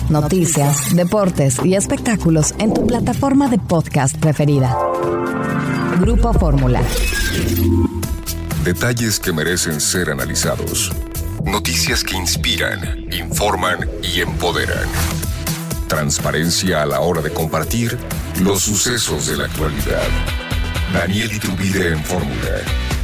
noticias, deportes y espectáculos en tu plataforma de podcast preferida. Grupo Fórmula. Detalles que merecen ser analizados. Noticias que inspiran, informan y empoderan. Transparencia a la hora de compartir los sucesos de la actualidad. Daniel Iturbide en Fórmula.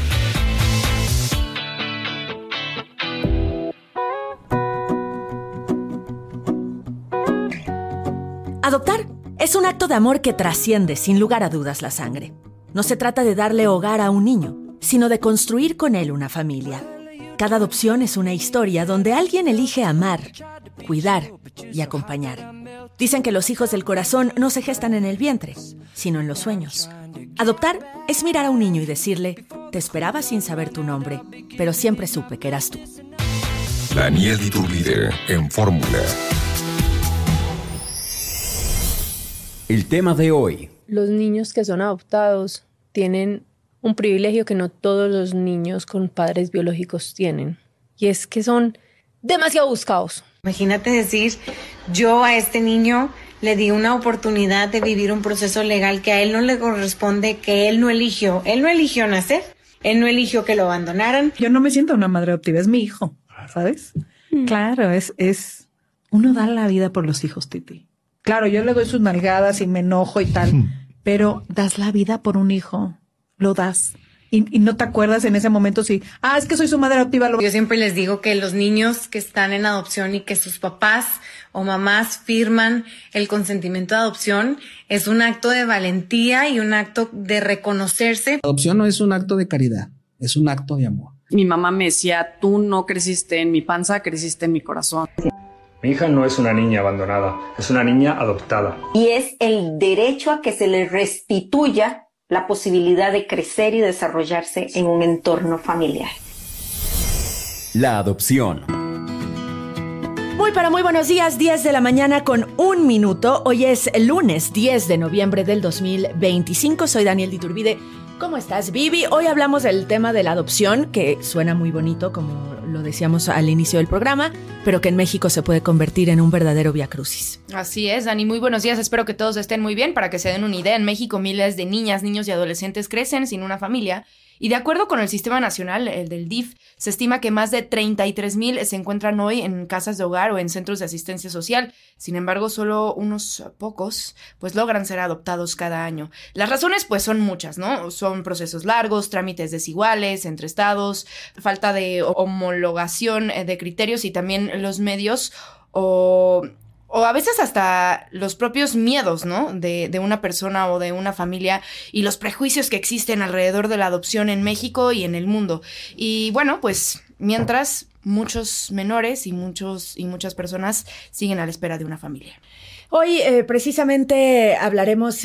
Adoptar es un acto de amor que trasciende, sin lugar a dudas, la sangre. No se trata de darle hogar a un niño, sino de construir con él una familia. Cada adopción es una historia donde alguien elige amar, cuidar y acompañar. Dicen que los hijos del corazón no se gestan en el vientre, sino en los sueños. Adoptar es mirar a un niño y decirle: te esperaba sin saber tu nombre, pero siempre supe que eras tú. Daniel Iturbide en Fórmula. El tema de hoy. Los niños que son adoptados tienen un privilegio que no todos los niños con padres biológicos tienen. Y es que son demasiado buscados. Imagínate decir, yo a este niño le di una oportunidad de vivir un proceso legal que a él no le corresponde, que él no eligió. Él no eligió nacer, él no eligió que lo abandonaran. Yo no me siento una madre adoptiva, es mi hijo, ¿sabes? Claro, es uno da la vida por los hijos, Titi. Claro, yo le doy sus nalgadas y me enojo y tal, pero das la vida por un hijo, lo das. Y no te acuerdas en ese momento si, es que soy su madre adoptiva. Yo siempre les digo que los niños que están en adopción y que sus papás o mamás firman el consentimiento de adopción es un acto de valentía y un acto de reconocerse. La adopción no es un acto de caridad, es un acto de amor. Mi mamá me decía, tú no creciste en mi panza, creciste en mi corazón. Mi hija no es una niña abandonada, es una niña adoptada. Y es el derecho a que se le restituya la posibilidad de crecer y desarrollarse en un entorno familiar. La adopción. Muy buenos días, 10 de la mañana con 1 minuto. Hoy es el lunes 10 de noviembre del 2025. Soy Daniel Iturbide. ¿Cómo estás, Vivi? Hoy hablamos del tema de la adopción, que suena muy bonito, como lo decíamos al inicio del programa, pero que en México se puede convertir en un verdadero viacrucis. Así es, Dani. Muy buenos días. Espero que todos estén muy bien. Para que se den una idea, en México miles de niñas, niños y adolescentes crecen sin una familia. Y de acuerdo con el Sistema Nacional, el del DIF, se estima que más de 33,000 se encuentran hoy en casas de hogar o en centros de asistencia social. Sin embargo, solo unos pocos pues logran ser adoptados cada año. Las razones pues son muchas, ¿no? Son procesos largos, trámites desiguales entre estados, falta de homologación de criterios y también los medios o a veces hasta los propios miedos, ¿no? De una persona o de una familia y los prejuicios que existen alrededor de la adopción en México y en el mundo. Y bueno, pues mientras muchos menores y muchas personas siguen a la espera de una familia. Hoy precisamente hablaremos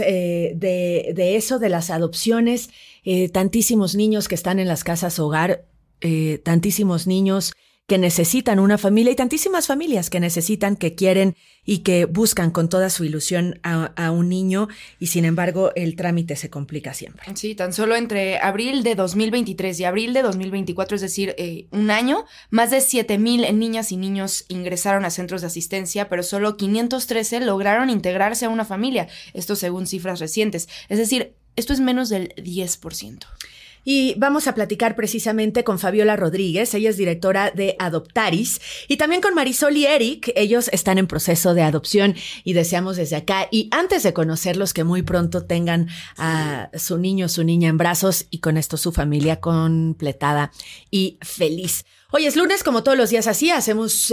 de eso, de las adopciones, tantísimos niños que están en las casas hogar, tantísimos niños que necesitan una familia y tantísimas familias que necesitan, que quieren y que buscan con toda su ilusión a un niño y sin embargo el trámite se complica siempre. Sí, tan solo entre abril de 2023 y abril de 2024, es decir, un año, más de 7,000 niñas y niños ingresaron a centros de asistencia, pero solo 513 lograron integrarse a una familia, esto según cifras recientes, es decir, esto es menos del 10%. Y vamos a platicar precisamente con Fabiola Rodríguez, ella es directora de Adoptaris, y también con Marisol y Eric. Ellos están en proceso de adopción y deseamos desde acá, y antes de conocerlos, que muy pronto tengan a su niño o su niña en brazos y con esto su familia completada y feliz. Hoy es lunes, como todos los días así, hacemos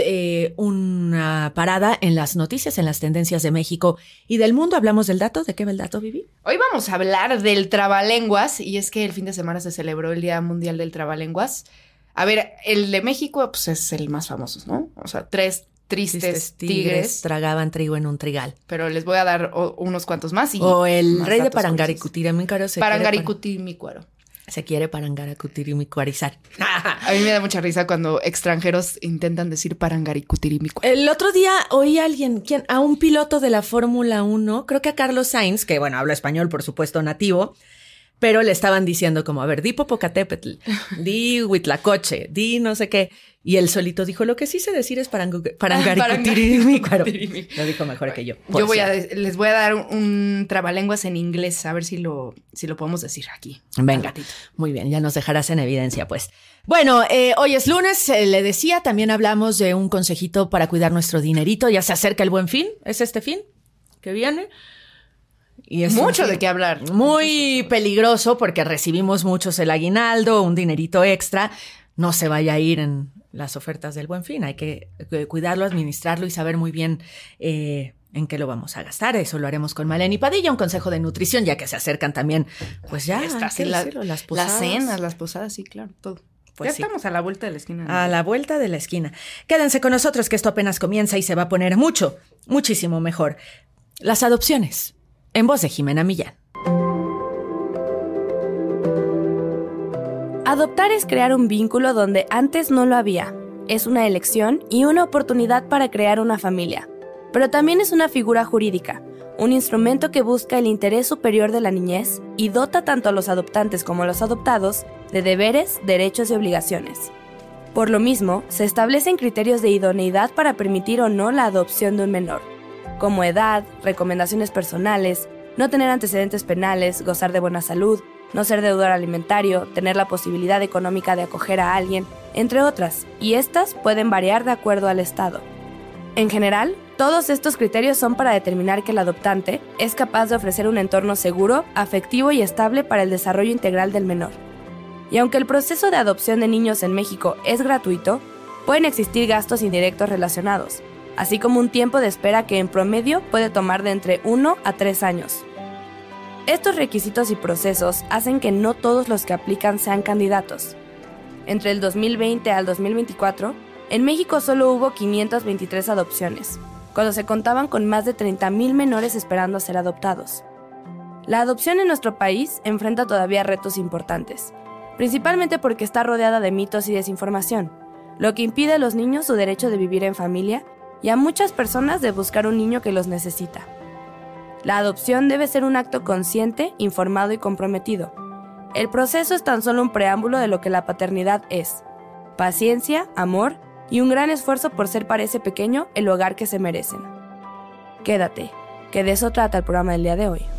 una parada en las noticias, en las tendencias de México y del mundo. Hablamos del dato. ¿De qué va el dato, Vivi? Hoy vamos a hablar del trabalenguas, y es que el fin de semana se celebró el Día Mundial del Trabalenguas. A ver, el de México pues es el más famoso, ¿no? O sea, 3 tristes tigres tragaban trigo en un trigal. Pero les voy a dar unos cuantos más. O el rey de Parangaricutirimícuaro. Parangaricutirimícuaro. Se quiere parangaricutirimícuarizar. A mí me da mucha risa cuando extranjeros intentan decir parangaricutirimícuaro. El otro día oí a alguien, a un piloto de la Fórmula 1, creo que a Carlos Sainz, que bueno, habla español, por supuesto, nativo, pero le estaban diciendo como, a ver, di Popocatépetl, di Huitlacoche, di no sé qué. Y él solito dijo, lo que sí sé decir es parangaricutirimícuaro. Lo dijo mejor que yo. Les voy a dar un trabalenguas en inglés, a ver si lo podemos decir aquí. Venga, muy bien, ya nos dejarás en evidencia, pues. Bueno, hoy es lunes, le decía, también hablamos de un consejito para cuidar nuestro dinerito. Ya se acerca el Buen Fin, ¿es este fin que viene? Y es mucho de qué hablar. Muy peligroso porque recibimos muchos el aguinaldo, un dinerito extra. No se vaya a ir en las ofertas del Buen Fin. Hay que cuidarlo, administrarlo y saber muy bien en qué lo vamos a gastar. Eso lo haremos con Maleni Padilla, un consejo de nutrición, ya que se acercan también, pues ya, las posadas. Las cenas, las posadas, sí, claro, todo. Pues ya estamos a la vuelta de la esquina. A la vuelta de la esquina. Quédense con nosotros que esto apenas comienza y se va a poner muchísimo mejor. Las adopciones, en voz de Jimena Millán. Adoptar es crear un vínculo donde antes no lo había. Es una elección y una oportunidad para crear una familia. Pero también es una figura jurídica, un instrumento que busca el interés superior de la niñez y dota tanto a los adoptantes como a los adoptados de deberes, derechos y obligaciones. Por lo mismo, se establecen criterios de idoneidad para permitir o no la adopción de un menor, como edad, recomendaciones personales, no tener antecedentes penales, gozar de buena salud, no ser deudor alimentario, tener la posibilidad económica de acoger a alguien, entre otras, y estas pueden variar de acuerdo al estado. En general, todos estos criterios son para determinar que el adoptante es capaz de ofrecer un entorno seguro, afectivo y estable para el desarrollo integral del menor. Y aunque el proceso de adopción de niños en México es gratuito, pueden existir gastos indirectos relacionados, así como un tiempo de espera que en promedio puede tomar de entre 1 a 3 años. Estos requisitos y procesos hacen que no todos los que aplican sean candidatos. Entre el 2020 al 2024, en México solo hubo 523 adopciones, cuando se contaban con más de 30,000 menores esperando ser adoptados. La adopción en nuestro país enfrenta todavía retos importantes, principalmente porque está rodeada de mitos y desinformación, lo que impide a los niños su derecho de vivir en familia y a muchas personas de buscar un niño que los necesita. La adopción debe ser un acto consciente, informado y comprometido. El proceso es tan solo un preámbulo de lo que la paternidad es: paciencia, amor y un gran esfuerzo por ser para ese pequeño el hogar que se merecen. Quédate, que de eso trata el programa del día de hoy.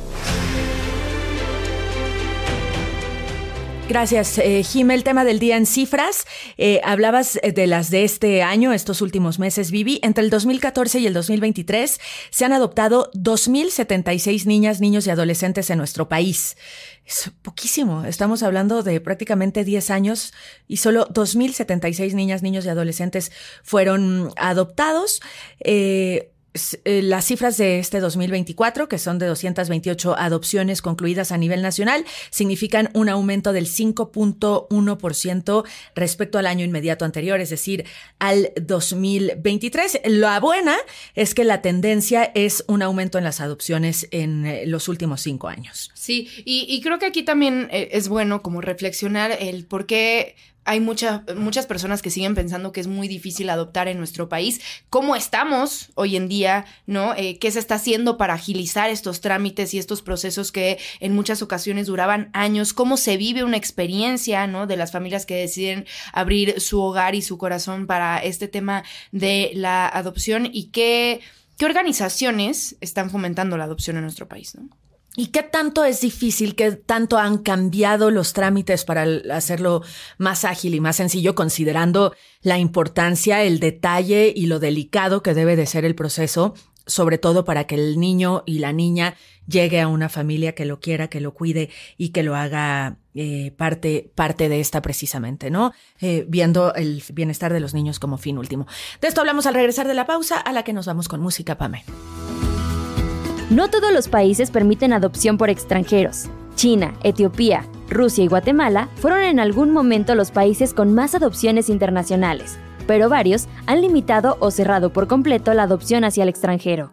Gracias, Jim. El tema del día en cifras. Hablabas de las de este año, estos últimos meses, Vivi. Entre el 2014 y el 2023 se han adoptado 2,076 niñas, niños y adolescentes en nuestro país. Es poquísimo. Estamos hablando de prácticamente 10 años y solo 2,076 niñas, niños y adolescentes fueron adoptados. Las cifras de este 2024, que son de 228 adopciones concluidas a nivel nacional, significan un aumento del 5.1% respecto al año inmediato anterior, es decir, al 2023. La buena es que la tendencia es un aumento en las adopciones en los últimos 5 años. Sí, y creo que aquí también es bueno como reflexionar el por qué hay muchas personas que siguen pensando que es muy difícil adoptar en nuestro país. ¿Cómo estamos hoy en día, no? ¿Qué se está haciendo para agilizar estos trámites y estos procesos que en muchas ocasiones duraban años? ¿Cómo se vive una experiencia, no, de las familias que deciden abrir su hogar y su corazón para este tema de la adopción? ¿Y qué organizaciones están fomentando la adopción en nuestro país, no? ¿Y qué tanto es difícil, qué tanto han cambiado los trámites para hacerlo más ágil y más sencillo, considerando la importancia, el detalle y lo delicado que debe de ser el proceso, sobre todo para que el niño y la niña llegue a una familia que lo quiera, que lo cuide y que lo haga parte de esta precisamente, ¿no? Viendo el bienestar de los niños como fin último. De esto hablamos al regresar de la pausa, a la que nos vamos con música, Pame. No todos los países permiten adopción por extranjeros. China, Etiopía, Rusia y Guatemala fueron en algún momento los países con más adopciones internacionales, pero varios han limitado o cerrado por completo la adopción hacia el extranjero.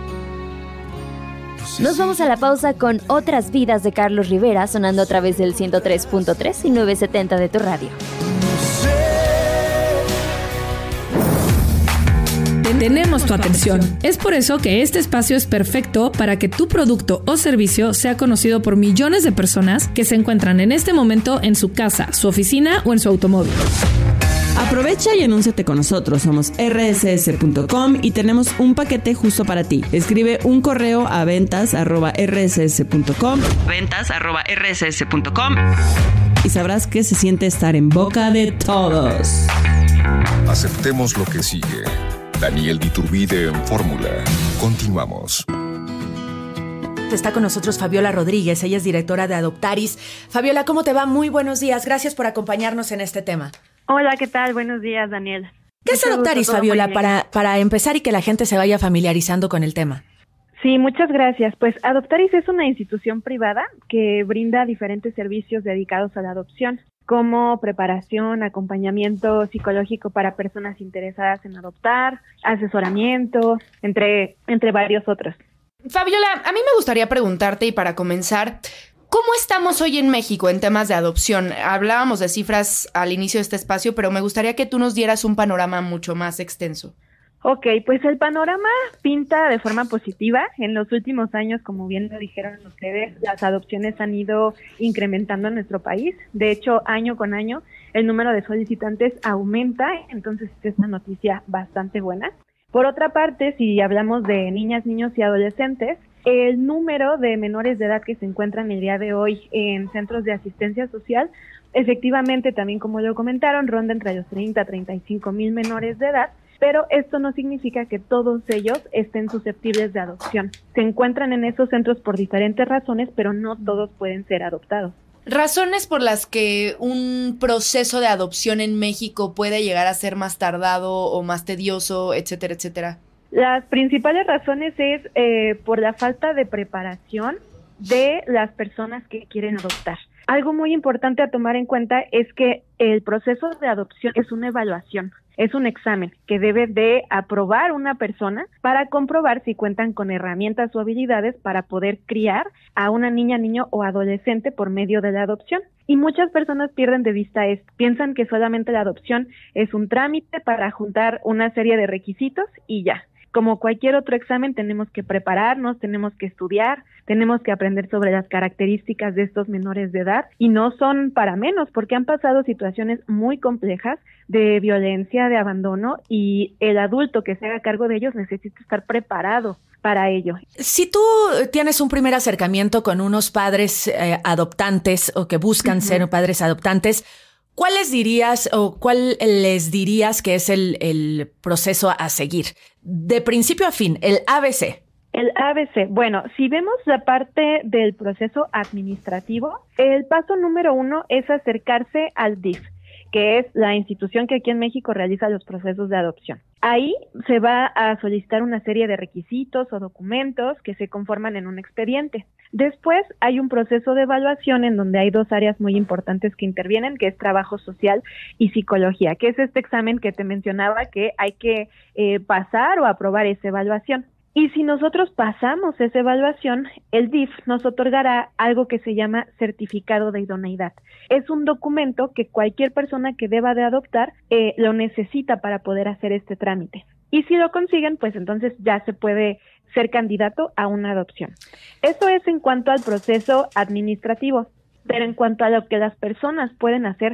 Nos vamos a la pausa con Otras Vidas de Carlos Rivera, sonando a través del 103.3 y 970 de tu radio. Tenemos tu atención. Es por eso que este espacio es perfecto para que tu producto o servicio sea conocido por millones de personas que se encuentran en este momento en su casa, su oficina o en su automóvil. Aprovecha y anúnciate con nosotros. Somos rss.com y tenemos un paquete justo para ti. Escribe un correo a ventas@rss.com y sabrás qué se siente estar en boca de todos. Aceptemos lo que sigue. Daniel Diturbide en Fórmula. Continuamos. Está con nosotros Fabiola Rodríguez, ella es directora de Adoptaris. Fabiola, ¿cómo te va? Muy buenos días, gracias por acompañarnos en este tema. Hola, ¿qué tal? Buenos días, Daniel. ¿Qué es Adoptaris, Fabiola, para empezar y que la gente se vaya familiarizando con el tema? Sí, muchas gracias. Pues Adoptaris es una institución privada que brinda diferentes servicios dedicados a la adopción, como preparación, acompañamiento psicológico para personas interesadas en adoptar, asesoramiento, entre varios otros. Fabiola, a mí me gustaría preguntarte, y para comenzar, ¿cómo estamos hoy en México en temas de adopción? Hablábamos de cifras al inicio de este espacio, pero me gustaría que tú nos dieras un panorama mucho más extenso. Ok, pues el panorama pinta de forma positiva. En los últimos años, como bien lo dijeron ustedes, las adopciones han ido incrementando en nuestro país. De hecho, año con año, el número de solicitantes aumenta, entonces es una noticia bastante buena. Por otra parte, si hablamos de niñas, niños y adolescentes, el número de menores de edad que se encuentran el día de hoy en centros de asistencia social, efectivamente, también como lo comentaron, ronda entre los 30 a 35 mil menores de edad, pero esto no significa que todos ellos estén susceptibles de adopción. Se encuentran en esos centros por diferentes razones, pero no todos pueden ser adoptados. ¿Razones por las que un proceso de adopción en México puede llegar a ser más tardado o más tedioso, etcétera, etcétera? Las principales razones es por la falta de preparación de las personas que quieren adoptar. Algo muy importante a tomar en cuenta es que el proceso de adopción es una evaluación, es un examen que debe de aprobar una persona para comprobar si cuentan con herramientas o habilidades para poder criar a una niña, niño o adolescente por medio de la adopción. Y muchas personas pierden de vista esto, piensan que solamente la adopción es un trámite para juntar una serie de requisitos y ya. Como cualquier otro examen, tenemos que prepararnos, tenemos que estudiar, tenemos que aprender sobre las características de estos menores de edad, y no son para menos, porque han pasado situaciones muy complejas de violencia, de abandono, y el adulto que se haga cargo de ellos necesita estar preparado para ello. Si tú tienes un primer acercamiento con unos padres adoptantes o que buscan ser padres adoptantes, ¿cuál les dirías que es el proceso a seguir? De principio a fin, el ABC. El ABC. Bueno, si vemos la parte del proceso administrativo, el paso número 1 es acercarse al DIF, que es la institución que aquí en México realiza los procesos de adopción. Ahí se va a solicitar una serie de requisitos o documentos que se conforman en un expediente. Después hay un proceso de evaluación en donde hay dos áreas muy importantes que intervienen, que es trabajo social y psicología, que es este examen que te mencionaba que hay que pasar o aprobar esa evaluación. Y si nosotros pasamos esa evaluación, el DIF nos otorgará algo que se llama certificado de idoneidad. Es un documento que cualquier persona que deba de adoptar lo necesita para poder hacer este trámite. Y si lo consiguen, pues entonces ya se puede ser candidato a una adopción. Eso es en cuanto al proceso administrativo. Pero en cuanto a lo que las personas pueden hacer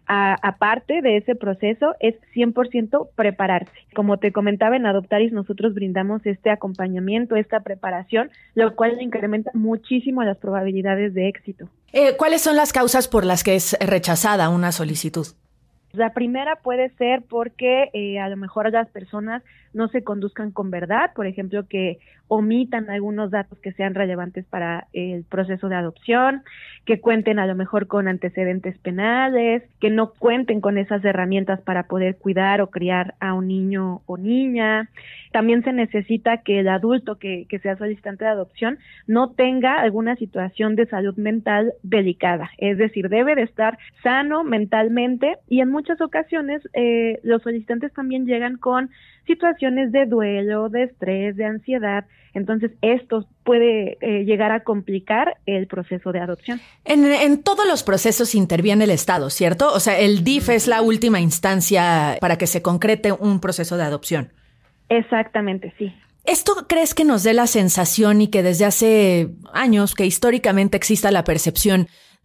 aparte de ese proceso, es 100% prepararse. Como te comentaba, en Adoptaris nosotros brindamos este acompañamiento, esta preparación, lo cual incrementa muchísimo las probabilidades de éxito. ¿Cuáles son las causas por las que es rechazada una solicitud? La primera puede ser porque a lo mejor las personas no se conduzcan con verdad, por ejemplo, que omitan algunos datos que sean relevantes para el proceso de adopción, que cuenten a lo mejor con antecedentes penales, que no cuenten con esas herramientas para poder cuidar o criar a un niño o niña. También se necesita que el adulto que sea solicitante de adopción no tenga alguna situación de salud mental delicada, es decir, debe de estar sano mentalmente, y en muchas ocasiones los solicitantes también llegan con situaciones de duelo, de estrés, de ansiedad. Entonces, esto puede llegar a complicar el proceso de adopción. En todos los procesos interviene el Estado, ¿cierto? O sea, el DIF es la última instancia para que se concrete un proceso de adopción. Exactamente, sí. ¿Esto crees que nos dé la sensación y que desde hace años, que históricamente exista la percepción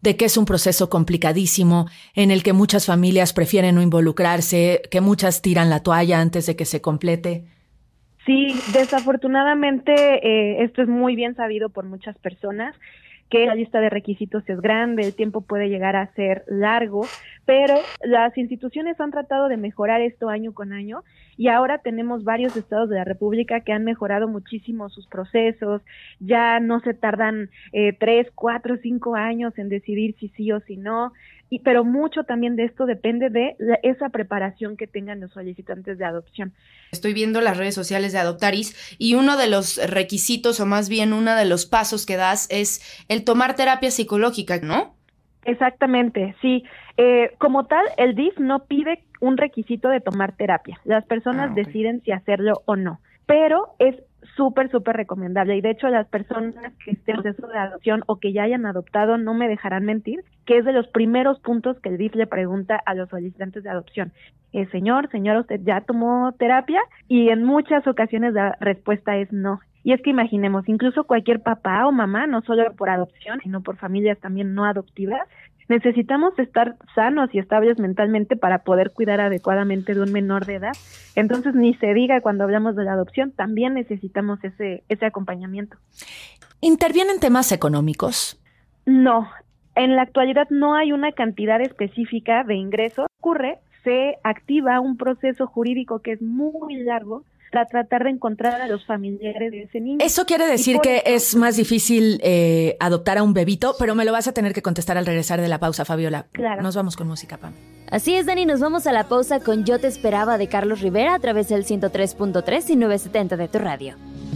de que es un proceso complicadísimo en el que muchas familias prefieren no involucrarse, que muchas tiran la toalla antes de que se complete. Sí, desafortunadamente esto es muy bien sabido por muchas personas, que la lista de requisitos es grande, el tiempo puede llegar a ser largo, pero las instituciones han tratado de mejorar esto año con año y ahora tenemos varios estados de la República que han mejorado muchísimo sus procesos, ya no se tardan 3, 4, 5 años en decidir si sí o si no, pero mucho también de esto depende de esa preparación que tengan los solicitantes de adopción. Estoy viendo las redes sociales de Adoptaris y uno de los requisitos, o más bien uno de los pasos que das, es el tomar terapia psicológica, ¿no? Exactamente, sí. Como tal, el DIF no pide un requisito de tomar terapia. Las personas deciden si hacerlo o no, pero es súper recomendable, y de hecho las personas que estén en proceso de adopción o que ya hayan adoptado no me dejarán mentir, que es de los primeros puntos que el DIF le pregunta a los solicitantes de adopción. Señora, ¿usted ya tomó terapia? Y en muchas ocasiones la respuesta es no. Y es que imaginemos, incluso cualquier papá o mamá, no solo por adopción, sino por familias también no adoptivas, necesitamos estar sanos y estables mentalmente para poder cuidar adecuadamente de un menor de edad. Entonces, ni se diga cuando hablamos de la adopción, también necesitamos ese acompañamiento. ¿Intervienen temas económicos? No, en la actualidad no hay una cantidad específica de ingresos. Se activa un proceso jurídico que es muy largo para tratar de encontrar a los familiares de ese niño. Eso quiere decir que es más difícil adoptar a un bebito, pero me lo vas a tener que contestar al regresar de la pausa, Fabiola. Claro. Nos vamos con música, Pam. Así es, Dani, nos vamos a la pausa con Yo te esperaba de Carlos Rivera a través del 103.3 y 970 de tu radio.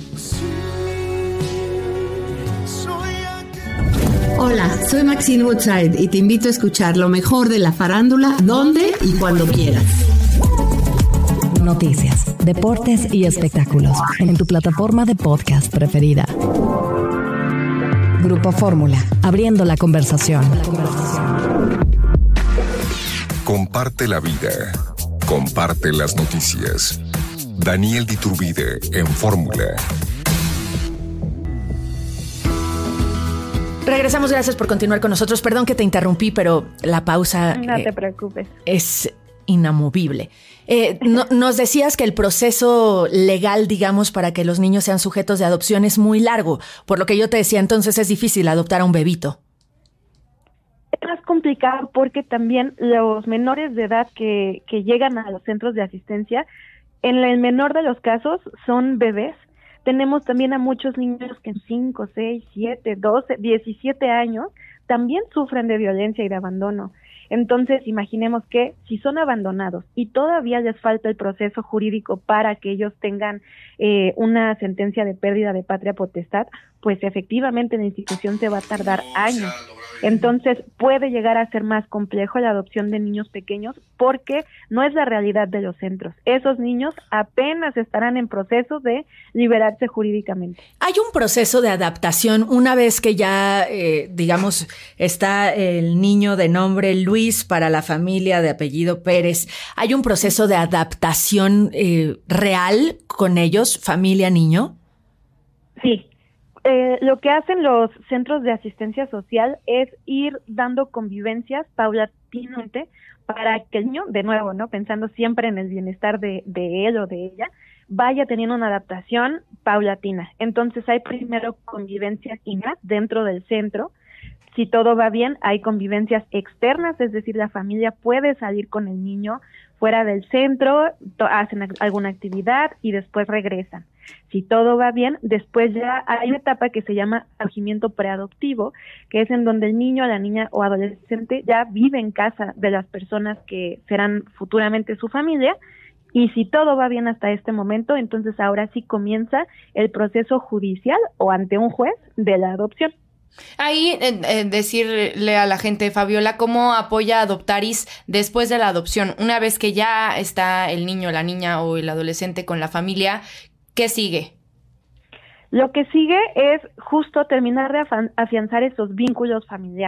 Hola, soy Maxine Woodside y te invito a escuchar lo mejor de la farándula donde y cuando quieras. Noticias, deportes y espectáculos en tu plataforma de podcast preferida. Grupo Fórmula, abriendo la conversación. Comparte la vida. Comparte las noticias. Daniel Diturbide en Fórmula. Regresamos, gracias por continuar con nosotros. Perdón que te interrumpí, pero la pausa... No te preocupes. Es inamovible. Nos decías que el proceso legal, digamos, para que los niños sean sujetos de adopción es muy largo. Por lo que yo te decía, entonces es difícil adoptar a un bebito. Es más complicado porque también los menores de edad que llegan a los centros de asistencia, en el menor de los casos son bebés. Tenemos también a muchos niños que en 5, 6, 7, 12, 17 años también sufren de violencia y de abandono. Entonces, imaginemos que si son abandonados y todavía les falta el proceso jurídico para que ellos tengan una sentencia de pérdida de patria potestad, pues efectivamente la institución se va a tardar años. Entonces, puede llegar a ser más complejo la adopción de niños pequeños porque no es la realidad de los centros. Esos niños apenas estarán en proceso de liberarse jurídicamente. Hay un proceso de adaptación una vez que ya, digamos, está el niño de nombre Luis para la familia de apellido Pérez. ¿Hay un proceso de adaptación real con ellos, familia, niño? Sí. Lo que hacen los centros de asistencia social es ir dando convivencias paulatinamente para que el niño, de nuevo, ¿no? Pensando siempre en el bienestar de él o de ella, vaya teniendo una adaptación paulatina. Entonces hay primero convivencias internas dentro del centro. Si todo va bien, hay convivencias externas, es decir, la familia puede salir con el niño fuera del centro, hacen alguna actividad y después regresan. Si todo va bien, después ya hay una etapa que se llama acogimiento preadoptivo, que es en donde el niño, la niña o adolescente ya vive en casa de las personas que serán futuramente su familia. Y si todo va bien hasta este momento, entonces ahora sí comienza el proceso judicial o ante un juez de la adopción. Ahí decirle a la gente, Fabiola, ¿cómo apoya a Adoptaris después de la adopción? Una vez que ya está el niño, la niña o el adolescente con la familia, ¿qué sigue? Lo que sigue es justo terminar de afianzar esos vínculos familiares.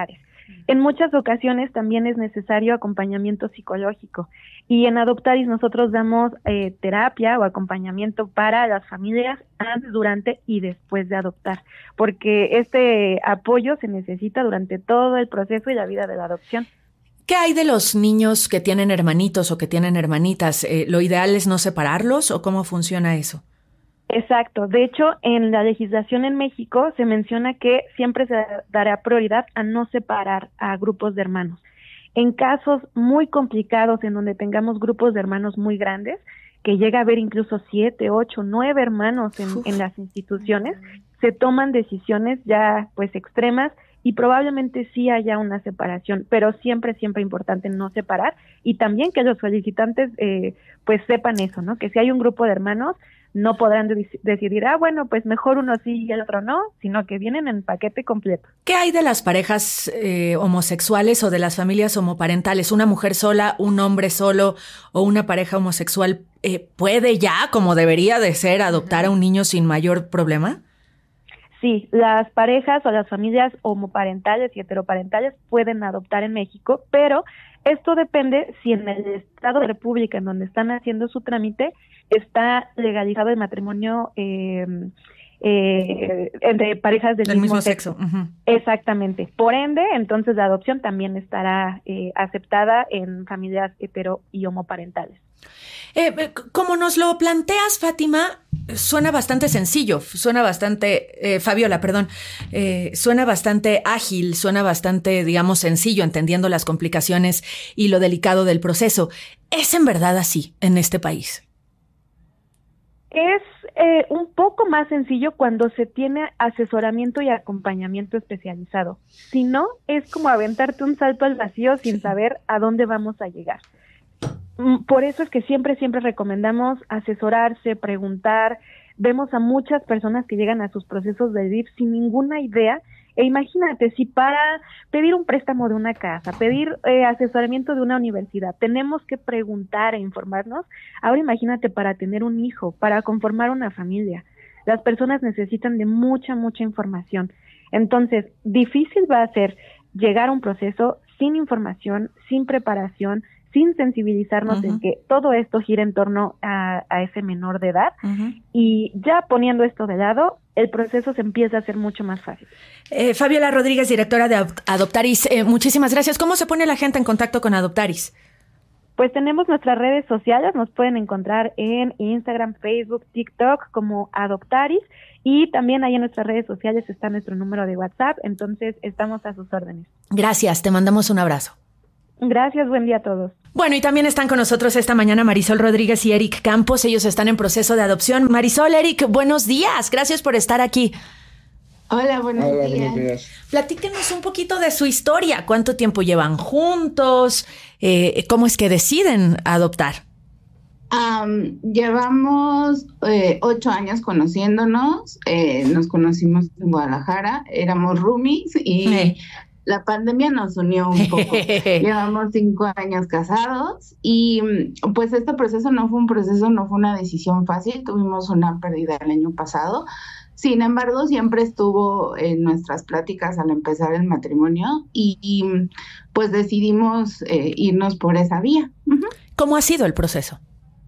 En muchas ocasiones también es necesario acompañamiento psicológico y en Adoptaris nosotros damos terapia o acompañamiento para las familias antes, durante y después de adoptar, porque este apoyo se necesita durante todo el proceso y la vida de la adopción. ¿Qué hay de los niños que tienen hermanitos o que tienen hermanitas? ¿Lo ideal es no separarlos o cómo funciona eso? Exacto. De hecho, en la legislación en México se menciona que siempre se dará prioridad a no separar a grupos de hermanos. En casos muy complicados, en donde tengamos grupos de hermanos muy grandes, que llega a haber incluso 7, 8, 9 hermanos en las instituciones, se toman decisiones ya pues extremas y probablemente sí haya una separación, pero siempre importante no separar y también que los solicitantes pues sepan eso, ¿no? Que si hay un grupo de hermanos, no podrán decidir, bueno, pues mejor uno sí y el otro no, sino que vienen en paquete completo. ¿Qué hay de las parejas homosexuales o de las familias homoparentales? ¿Una mujer sola, un hombre solo o una pareja homosexual puede ya, como debería de ser, adoptar a un niño sin mayor problema? Sí, las parejas o las familias homoparentales y heteroparentales pueden adoptar en México, pero esto depende si en el estado de República en donde están haciendo su trámite está legalizado el matrimonio entre parejas del mismo sexo. Uh-huh. Exactamente. Por ende, entonces la adopción también estará aceptada en familias hetero y homoparentales. Como nos lo planteas, Fátima, suena bastante sencillo, suena bastante, Fabiola, perdón, suena bastante ágil, suena bastante, digamos, sencillo, entendiendo las complicaciones y lo delicado del proceso. ¿Es en verdad así en este país? Es un poco más sencillo cuando se tiene asesoramiento y acompañamiento especializado. Si no, es como aventarte un salto al vacío sin saber a dónde vamos a llegar. Por eso es que siempre recomendamos asesorarse, preguntar. Vemos a muchas personas que llegan a sus procesos de DIF sin ninguna idea. E imagínate, si para pedir un préstamo de una casa, pedir asesoramiento de una universidad, tenemos que preguntar e informarnos, ahora imagínate para tener un hijo, para conformar una familia. Las personas necesitan de mucha información. Entonces, difícil va a ser llegar a un proceso sin información, sin preparación, sin sensibilizarnos en que todo esto gira en torno a ese menor de edad. Y ya poniendo esto de lado, el proceso se empieza a hacer mucho más fácil. Fabiola Rodríguez, directora de Adoptaris, muchísimas gracias. ¿Cómo se pone la gente en contacto con Adoptaris? Pues tenemos nuestras redes sociales, nos pueden encontrar en Instagram, Facebook, TikTok como Adoptaris y también ahí en nuestras redes sociales está nuestro número de WhatsApp, entonces estamos a sus órdenes. Gracias, te mandamos un abrazo. Gracias, buen día a todos. Bueno, y también están con nosotros esta mañana Marisol Rodríguez y Eric Campos. Ellos están en proceso de adopción. Marisol, Eric, buenos días. Gracias por estar aquí. Hola, buenos días. Platíquenos un poquito de su historia. ¿Cuánto tiempo llevan juntos? ¿Cómo es que deciden adoptar? Llevamos 8 años conociéndonos. Nos conocimos en Guadalajara. Éramos roomies y... La pandemia nos unió un poco. Llevamos 5 años casados y pues este proceso no fue una decisión fácil. Tuvimos una pérdida el año pasado. Sin embargo, siempre estuvo en nuestras pláticas al empezar el matrimonio y pues decidimos irnos por esa vía. ¿Cómo ha sido el proceso?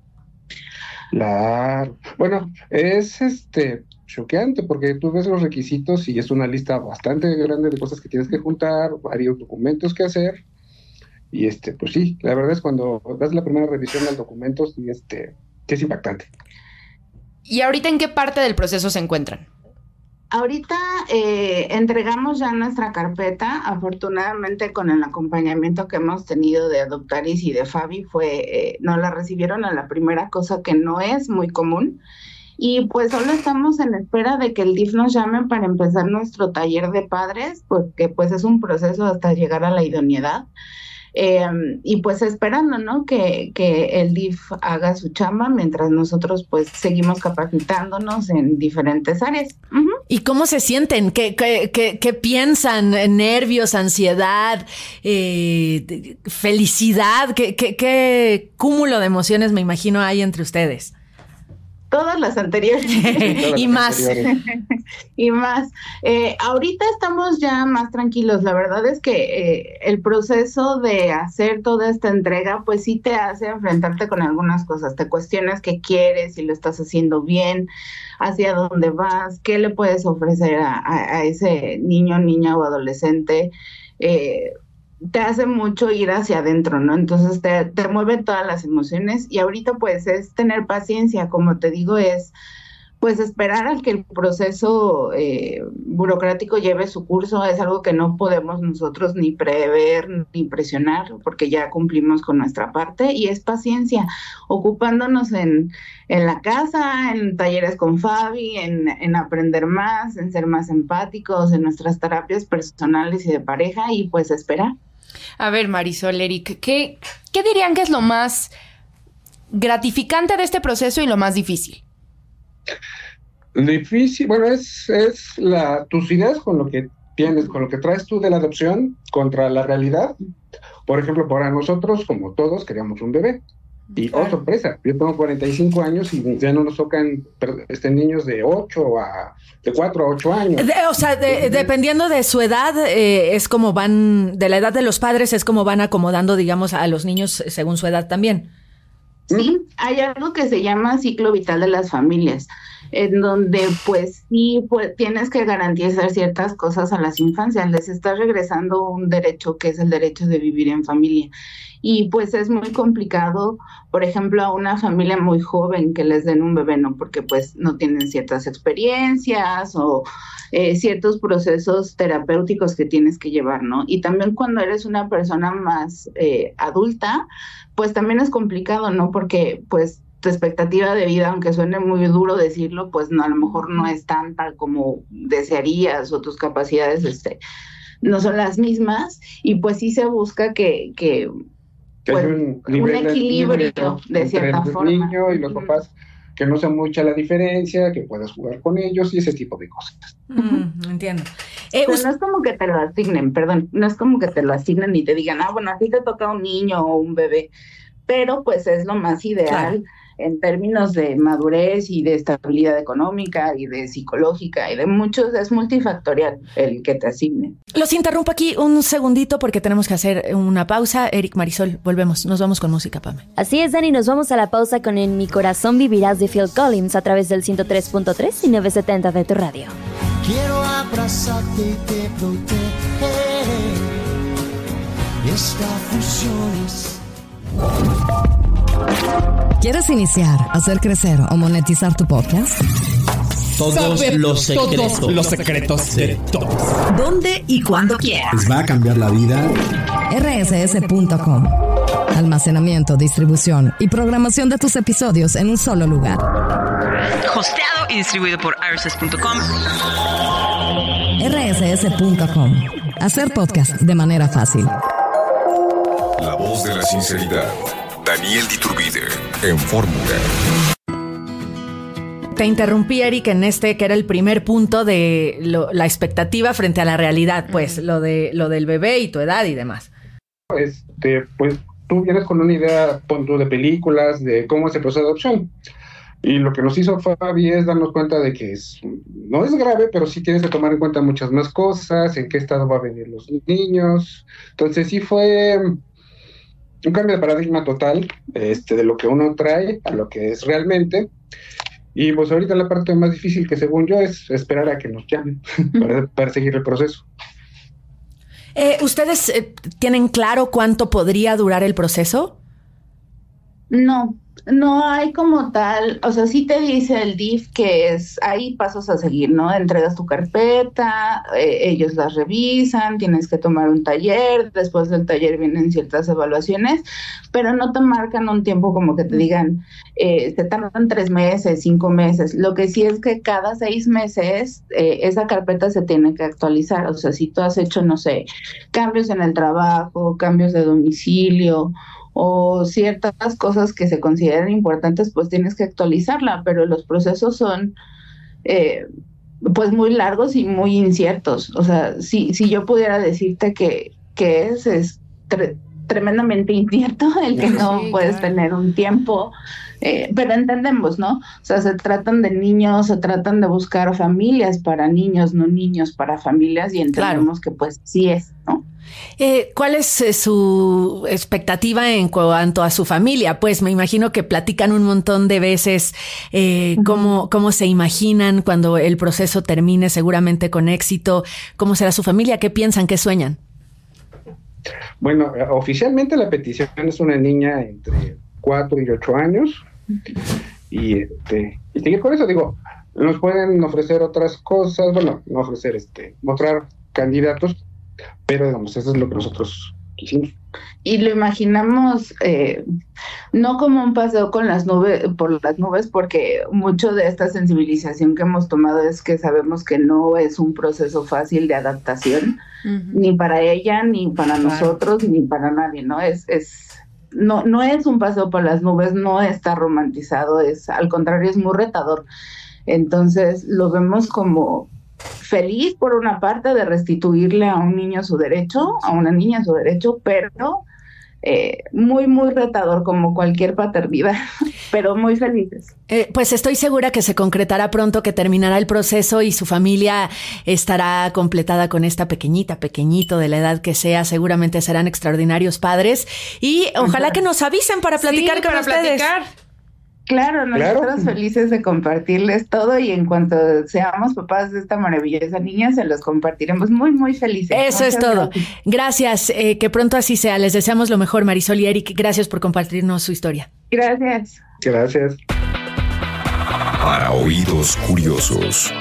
Bueno, es choqueante porque tú ves los requisitos y es una lista bastante grande de cosas que tienes que juntar, varios documentos que hacer y pues sí, la verdad es cuando das la primera revisión de los documentos y que es impactante. ¿Y ahorita en qué parte del proceso se encuentran? Ahorita entregamos ya nuestra carpeta, afortunadamente con el acompañamiento que hemos tenido de Adoptaris y de Fabi nos la recibieron a la primera, cosa que no es muy común. Y pues solo estamos en espera de que el DIF nos llame para empezar nuestro taller de padres, porque pues es un proceso hasta llegar a la idoneidad. Y pues esperando, ¿no? Que el DIF haga su chamba mientras nosotros pues seguimos capacitándonos en diferentes áreas. ¿Y cómo se sienten? ¿Qué piensan? ¿Nervios, ansiedad, felicidad? ¿Qué cúmulo de emociones me imagino hay entre ustedes? todas las anteriores. Y más. Y más. Ahorita estamos ya más tranquilos. La verdad es que el proceso de hacer toda esta entrega, pues sí te hace enfrentarte con algunas cosas. Te cuestionas qué quieres, si lo estás haciendo bien, hacia dónde vas, qué le puedes ofrecer a ese niño, niña o adolescente. Te hace mucho ir hacia adentro, ¿no? Entonces te mueve todas las emociones y ahorita pues es tener paciencia, como te digo, es pues esperar a que el proceso burocrático lleve su curso. Es algo que no podemos nosotros ni prever ni presionar porque ya cumplimos con nuestra parte y es paciencia, ocupándonos en la casa, en talleres con Fabi, en aprender más, en ser más empáticos, en nuestras terapias personales y de pareja y pues esperar. A ver, Marisol, Eric, ¿qué dirían que es lo más gratificante de este proceso y lo más difícil? Difícil, bueno, es tus ideas con lo que tienes, con lo que traes tú de la adopción contra la realidad. Por ejemplo, para nosotros, como todos, queríamos un bebé. Y, oh, sorpresa, yo tengo 45 años y ya no nos tocan niños de 4 a 8 años. Dependiendo de su edad, es como van, de la edad de los padres, es como van acomodando, digamos, a los niños según su edad también. Sí, hay algo que se llama ciclo vital de las familias, en donde pues sí, pues tienes que garantizar ciertas cosas a las infancias, les estás regresando un derecho que es el derecho de vivir en familia. Y pues es muy complicado, por ejemplo, a una familia muy joven que les den un bebé, ¿no? Porque pues no tienen ciertas experiencias o ciertos procesos terapéuticos que tienes que llevar, ¿no? Y también cuando eres una persona más adulta, pues también es complicado, ¿no? Porque pues tu expectativa de vida, aunque suene muy duro decirlo, pues no, a lo mejor no es tanta como desearías o tus capacidades no son las mismas y pues sí se busca que pues, un equilibrio de cierta forma. El niño y los papás, que no sea mucha la diferencia, que puedas jugar con ellos y ese tipo de cosas. Entiendo. Pero no es como que te lo asignen, no es como que te lo asignen y te digan, bueno, a ti te toca un niño o un bebé, pero pues es lo más ideal. Claro. En términos de madurez y de estabilidad económica y de psicológica y de muchos, es multifactorial el que te asignen. Los interrumpo aquí un segundito porque tenemos que hacer una pausa. Eric, Marisol, volvemos. Nos vamos con música, Pame. Así es, Dani, nos vamos a la pausa con En mi corazón vivirás de Phil Collins a través del 103.3 y 970 de tu radio. Quiero abrazarte y te proteger. Esta fusión es... ¿Quieres iniciar, hacer crecer o monetizar tu podcast? Todos los secretos de todos. ¿Dónde y cuándo quieras? Les va a cambiar la vida. rss.com. Almacenamiento, distribución y programación de tus episodios en un solo lugar. Hosteado y distribuido por rss.com. rss.com. Hacer podcast de manera fácil. La voz de la sinceridad. Daniel Diturbide, en Fórmula. Te interrumpí, Eric, en que era el primer punto de la expectativa frente a la realidad, pues, lo del bebé y tu edad y demás. Pues tú vienes con una idea, de películas, de cómo es el proceso de adopción. Y lo que nos hizo Fabi es darnos cuenta de que no es grave, pero sí tienes que tomar en cuenta muchas más cosas, en qué estado va a venir los niños. Entonces sí fue un cambio de paradigma total, de lo que uno trae a lo que es realmente. Y pues ahorita la parte más difícil, que según yo, es esperar a que nos llamen para seguir el proceso. ¿Ustedes tienen claro cuánto podría durar el proceso? No hay como tal, o sea, sí te dice el DIF que hay pasos a seguir, ¿no? Entregas tu carpeta, ellos las revisan, tienes que tomar un taller, después del taller vienen ciertas evaluaciones, pero no te marcan un tiempo como que te digan, te tardan 3 meses, 5 meses. Lo que sí es que cada 6 meses esa carpeta se tiene que actualizar, o sea, si tú has hecho, no sé, cambios en el trabajo, cambios de domicilio, o ciertas cosas que se consideran importantes, pues tienes que actualizarla, pero los procesos son pues muy largos y muy inciertos. O sea, si yo pudiera decirte que es tremendamente incierto el que no puedes tener un tiempo Pero entendemos, ¿no? O sea, se tratan de niños, se tratan de buscar familias para niños, no niños para familias, y entendemos que pues sí es, ¿no? ¿Cuál es su expectativa en cuanto a su familia? Pues me imagino que platican un montón de veces cómo se imaginan cuando el proceso termine, seguramente con éxito. ¿Cómo será su familia? ¿Qué piensan? ¿Qué sueñan? Bueno, oficialmente la petición es una niña entre 4 y 8 años. Y seguir con eso, digo, nos pueden ofrecer otras cosas, bueno, no ofrecer, mostrar candidatos, pero digamos, eso es lo que nosotros quisimos. Y lo imaginamos no como un paseo por las nubes, porque mucho de esta sensibilización que hemos tomado es que sabemos que no es un proceso fácil de adaptación, ni para ella, ni para nosotros, ni para nadie, ¿no? No es un paseo por las nubes, no está romantizado, al contrario, es muy retador. Entonces lo vemos como feliz por una parte de restituirle a un niño su derecho, a una niña su derecho, pero muy, muy retador como cualquier paternidad, pero muy felices. Pues estoy segura que se concretará pronto, que terminará el proceso y su familia estará completada con esta pequeñito de la edad que sea. Seguramente serán extraordinarios padres y ojalá que nos avisen para platicar con ustedes. Claro, nosotros felices de compartirles todo y en cuanto seamos papás de esta maravillosa niña, se los compartiremos muy, muy felices. Eso es todo. Gracias, que pronto así sea. Les deseamos lo mejor, Marisol y Eric. Gracias por compartirnos su historia. Gracias. Gracias. Para oídos curiosos.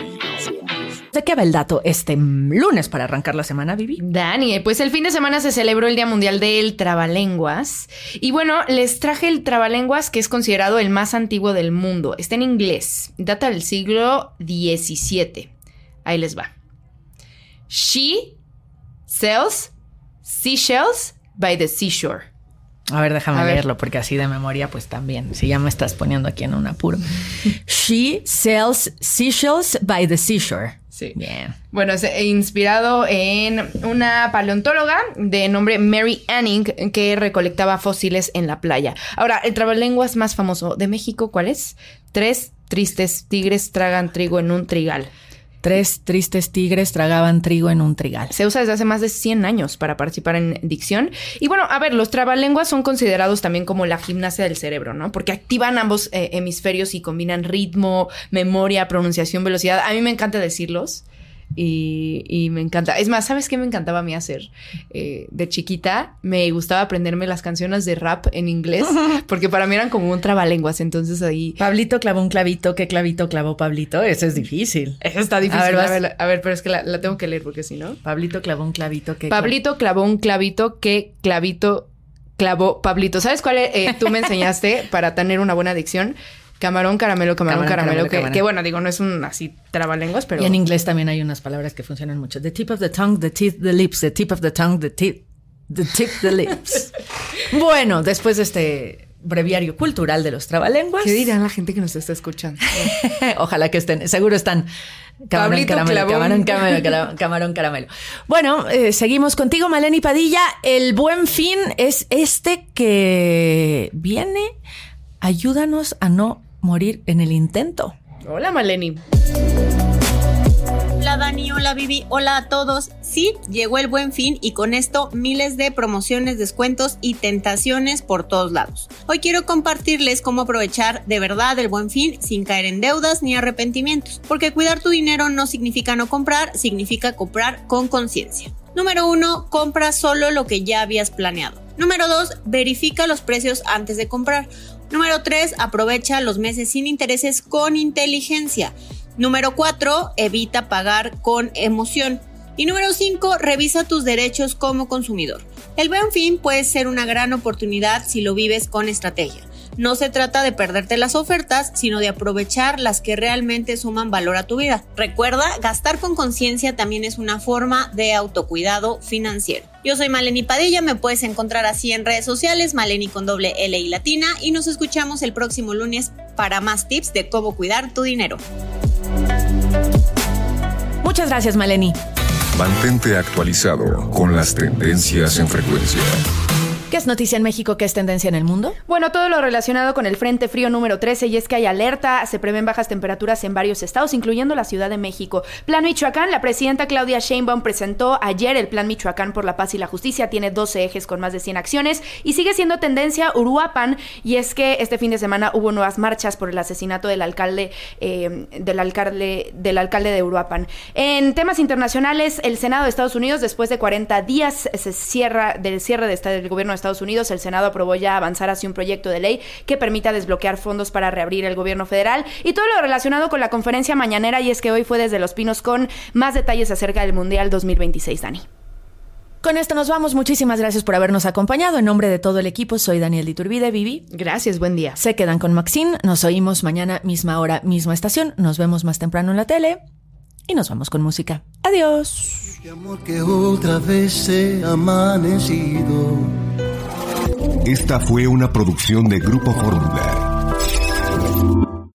¿De qué va el dato este lunes para arrancar la semana, Vivi? Dani, pues el fin de semana se celebró el Día Mundial del Trabalenguas. Y bueno, les traje el trabalenguas que es considerado el más antiguo del mundo. Está en inglés. Data del siglo XVII. Ahí les va. She sells seashells by the seashore. A ver, déjame leerlo porque así de memoria pues también, si ya me estás poniendo aquí en un apuro. She sells seashells by the seashore. Sí. Bien. Bueno, es inspirado en una paleontóloga de nombre Mary Anning que recolectaba fósiles en la playa. Ahora, el trabalenguas más famoso de México, ¿cuál es? 3 tristes tigres tragan trigo en un trigal. 3 tristes tigres tragaban trigo en un trigal. Se usa desde hace más de 100 años para participar en dicción. Y bueno, a ver, los trabalenguas son considerados también como la gimnasia del cerebro, ¿no? Porque activan ambos hemisferios y combinan ritmo, memoria, pronunciación, velocidad. A mí me encanta decirlos. Y me encanta. Es más, ¿sabes qué me encantaba a mí hacer? De chiquita me gustaba aprenderme las canciones de rap en inglés porque para mí eran como un trabalenguas. Entonces ahí... Pablito clavó un clavito. ¿Qué clavito clavó Pablito? Eso es difícil. Eso está difícil. A ver, pero es que la tengo que leer porque si no... Pablito clavó un clavito. Pablito clavó un clavito. ¿Qué clavito clavó Pablito? ¿Sabes cuál tú me enseñaste para tener una buena dicción? Camarón, caramelo, caramelo. Que bueno, digo, no es un así trabalenguas, pero... Y en inglés también hay unas palabras que funcionan mucho. The tip of the tongue, the teeth, the lips. The tip of the tongue, the tip, the lips. Bueno, después de este breviario cultural de los trabalenguas... ¿Qué dirán la gente que nos está escuchando? Ojalá que estén, seguro están... Camarón, caramelo. Bueno, seguimos contigo, Maleni Padilla. El Buen Fin es este que viene... Ayúdanos a no morir en el intento. Hola, Maleni. Hola, Dani. Hola, Vivi. Hola a todos. Sí, llegó el Buen Fin y con esto miles de promociones, descuentos y tentaciones por todos lados. Hoy quiero compartirles cómo aprovechar de verdad el Buen Fin sin caer en deudas ni arrepentimientos, porque cuidar tu dinero no significa no comprar, significa comprar con conciencia. Número 1, compra solo lo que ya habías planeado. Número 2, verifica los precios antes de comprar. Número 3, aprovecha los meses sin intereses con inteligencia. Número 4, evita pagar con emoción. Y número 5, revisa tus derechos como consumidor. El Buen Fin puede ser una gran oportunidad si lo vives con estrategia. No se trata de perderte las ofertas, sino de aprovechar las que realmente suman valor a tu vida. Recuerda, gastar con conciencia también es una forma de autocuidado financiero. Yo soy Maleni Padilla, me puedes encontrar así en redes sociales, Maleni con doble L y latina, y nos escuchamos el próximo lunes para más tips de cómo cuidar tu dinero. Muchas gracias, Maleni. Mantente actualizado con las tendencias en frecuencia. ¿Qué es noticia en México? ¿Qué es tendencia en el mundo? Bueno, todo lo relacionado con el Frente Frío número 13, y es que hay alerta, se prevén bajas temperaturas en varios estados, incluyendo la Ciudad de México. Plan Michoacán, la presidenta Claudia Sheinbaum presentó ayer el Plan Michoacán por la Paz y la Justicia, tiene 12 ejes con más de 100 acciones y sigue siendo tendencia Uruapan, y es que este fin de semana hubo nuevas marchas por el asesinato del alcalde de Uruapan. En temas internacionales, el Senado de Estados Unidos, después de 40 días del cierre del gobierno de Estados Unidos, el Senado aprobó ya avanzar hacia un proyecto de ley que permita desbloquear fondos para reabrir el gobierno federal, y todo lo relacionado con la conferencia mañanera, y es que hoy fue desde Los Pinos con más detalles acerca del Mundial 2026, Dani. Con esto nos vamos. Muchísimas gracias por habernos acompañado. En nombre de todo el equipo, soy Daniel de Iturbide. Vivi. Gracias, buen día. Se quedan con Maxine. Nos oímos mañana, misma hora, misma estación. Nos vemos más temprano en la tele y nos vamos con música. Adiós. De amor que otra vez se ha amanecido. Esta fue una producción de Grupo Fórmula.